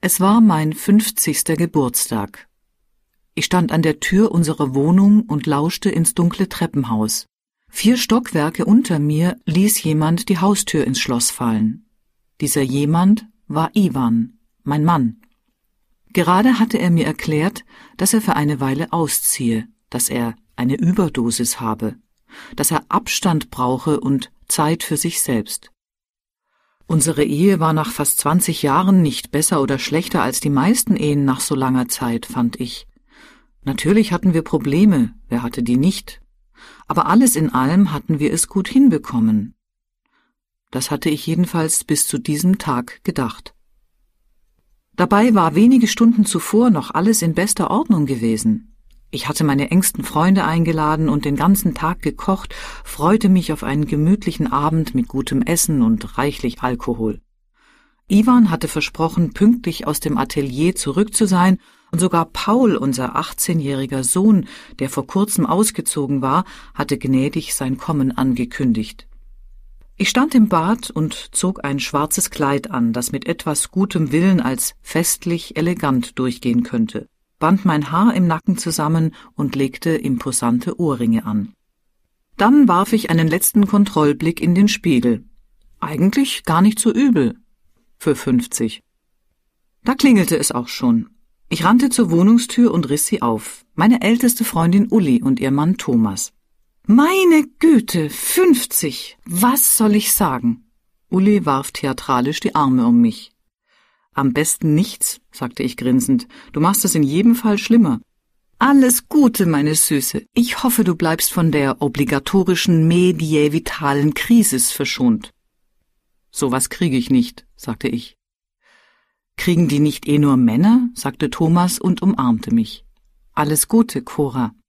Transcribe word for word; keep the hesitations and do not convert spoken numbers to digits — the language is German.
Es war mein fünfzigster Geburtstag. Ich stand an der Tür unserer Wohnung und lauschte ins dunkle Treppenhaus. Vier Stockwerke unter mir ließ jemand die Haustür ins Schloss fallen. Dieser jemand war Iwan, mein Mann. Gerade hatte er mir erklärt, dass er für eine Weile ausziehe, dass er eine Überdosis habe, dass er Abstand brauche und Zeit für sich selbst. Unsere Ehe war nach fast zwanzig Jahren nicht besser oder schlechter als die meisten Ehen nach so langer Zeit, fand ich. Natürlich hatten wir Probleme, wer hatte die nicht? Aber alles in allem hatten wir es gut hinbekommen. Das hatte ich jedenfalls bis zu diesem Tag gedacht. Dabei war wenige Stunden zuvor noch alles in bester Ordnung gewesen. Ich hatte meine engsten Freunde eingeladen und den ganzen Tag gekocht, freute mich auf einen gemütlichen Abend mit gutem Essen und reichlich Alkohol. Iwan hatte versprochen, pünktlich aus dem Atelier zurück zu sein, und sogar Paul, unser achtzehnjähriger Sohn, der vor kurzem ausgezogen war, hatte gnädig sein Kommen angekündigt. Ich stand im Bad und zog ein schwarzes Kleid an, das mit etwas gutem Willen als festlich elegant durchgehen könnte, band mein Haar im Nacken zusammen und legte imposante Ohrringe an. Dann warf ich einen letzten Kontrollblick in den Spiegel. Eigentlich gar nicht so übel. Für fünfzig. Da klingelte es auch schon. Ich rannte zur Wohnungstür und riss sie auf. Meine älteste Freundin Uli und ihr Mann Thomas. »Meine Güte, fünfzig! Was soll ich sagen?« Uli warf theatralisch die Arme um mich. »Am besten nichts«, sagte ich grinsend. »Du machst es in jedem Fall schlimmer.« »Alles Gute, meine Süße. Ich hoffe, du bleibst von der obligatorischen mediävitalen Krisis verschont.« »Sowas kriege ich nicht«, sagte ich. »Kriegen die nicht eh nur Männer?«, sagte Thomas und umarmte mich. »Alles Gute, Cora.«